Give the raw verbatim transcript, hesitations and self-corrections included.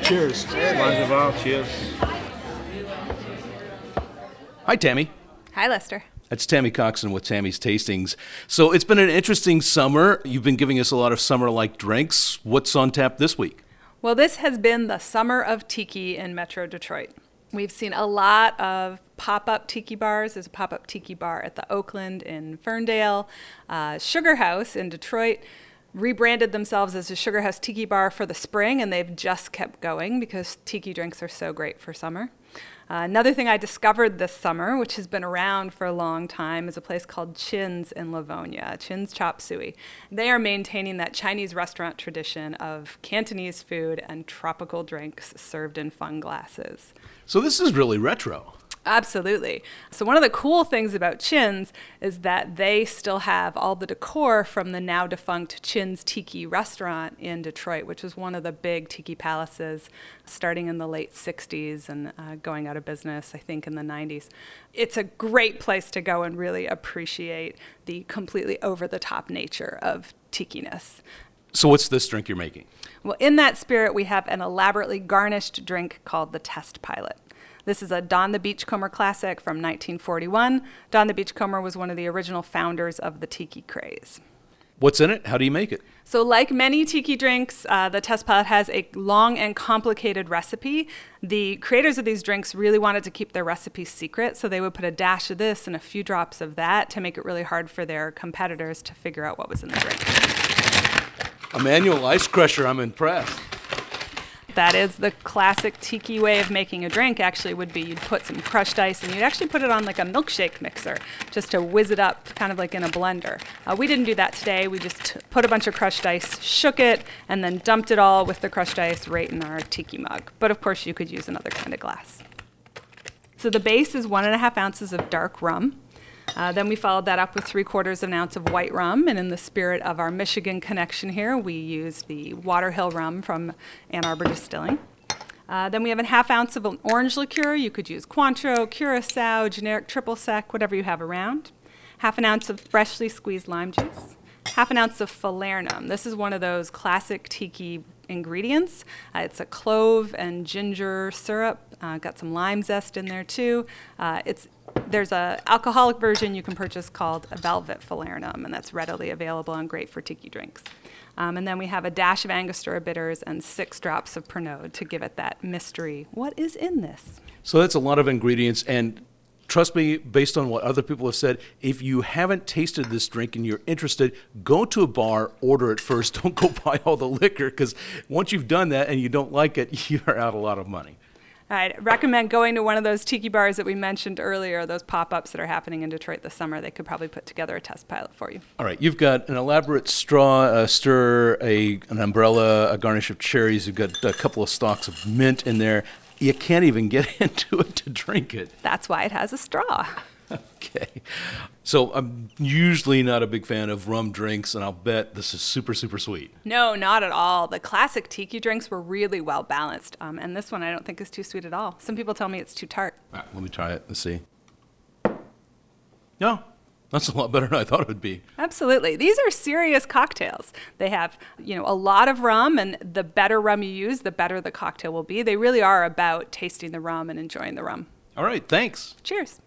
Cheers. Cheers. Cheers. Hi, Tammy. Hi, Lester. That's Tammy Coxon with Tammy's Tastings. So it's been an interesting summer. You've been giving us a lot of summer-like drinks. What's on tap this week? Well, this has been the summer of tiki in Metro Detroit. We've seen a lot of pop-up tiki bars. There's a pop-up tiki bar at the Oakland in Ferndale. Uh, Sugar House in Detroit rebranded themselves as a Sugar House Tiki Bar for the spring, and they've just kept going because tiki drinks are so great for summer. Uh, another thing I discovered this summer, which has been around for a long time, is a place called Chin's in Livonia, Chin's Chop Suey. They are maintaining that Chinese restaurant tradition of Cantonese food and tropical drinks served in fun glasses. So this is really retro. Absolutely. So one of the cool things about Chin's is that they still have all the decor from the now defunct Chin's Tiki restaurant in Detroit, which was one of the big tiki palaces starting in the late sixties and uh, going out of business, I think, in the nineties. It's a great place to go and really appreciate the completely over-the-top nature of tikiness. So what's this drink you're making? Well, in that spirit, we have an elaborately garnished drink called the Test Pilot. This is a Don the Beachcomber classic from nineteen forty-one. Don the Beachcomber was one of the original founders of the tiki craze. What's in it? How do you make it? So like many tiki drinks, uh, the Test Pilot has a long and complicated recipe. The creators of these drinks really wanted to keep their recipes secret, so they would put a dash of this and a few drops of that to make it really hard for their competitors to figure out what was in the drink. A manual ice crusher, I'm impressed. That is the classic tiki way of making a drink. Actually would be you'd put some crushed ice and you'd actually put it on like a milkshake mixer just to whiz it up kind of like in a blender. Uh, we didn't do that today. We just t- put a bunch of crushed ice, shook it, and then dumped it all with the crushed ice right in our tiki mug. But of course you could use another kind of glass. So the base is one and a half ounces of dark rum. Uh, then we followed that up with three quarters of an ounce of white rum, and in the spirit of our Michigan connection here, we used the Waterhill rum from Ann Arbor Distilling. Uh, then we have a half ounce of an orange liqueur. You could use Cointreau, Curacao, generic triple sec, whatever you have around. Half an ounce of freshly squeezed lime juice. Half an ounce of falernum. This is one of those classic tiki ingredients. Uh, it's a clove and ginger syrup. Uh, got some lime zest in there too. Uh, it's There's a alcoholic version you can purchase called a Velvet Falernum, and that's readily available and great for tiki drinks. Um, and then we have a dash of Angostura bitters and six drops of Pernod to give it that mystery. What is in this? So that's a lot of ingredients, and trust me, based on what other people have said, if you haven't tasted this drink and you're interested, go to a bar, order it first. Don't go buy all the liquor, because once you've done that and you don't like it, you're out a lot of money. I'd recommend going to one of those tiki bars that we mentioned earlier, those pop-ups that are happening in Detroit this summer. They could probably put together a test pilot for you. All right, you've got an elaborate straw uh, stir, a, an umbrella, a garnish of cherries. You've got a couple of stalks of mint in there. You can't even get into it to drink it. That's why it has a straw. Okay. So I'm usually not a big fan of rum drinks, and I'll bet this is super, super sweet. No, not at all. The classic tiki drinks were really well balanced, um, and this one I don't think is too sweet at all. Some people tell me it's too tart. All right, let me try it and see. No, that's a lot better than I thought it would be. Absolutely. These are serious cocktails. They have, you know, a lot of rum, and the better rum you use, the better the cocktail will be. They really are about tasting the rum and enjoying the rum. All right, thanks. Cheers.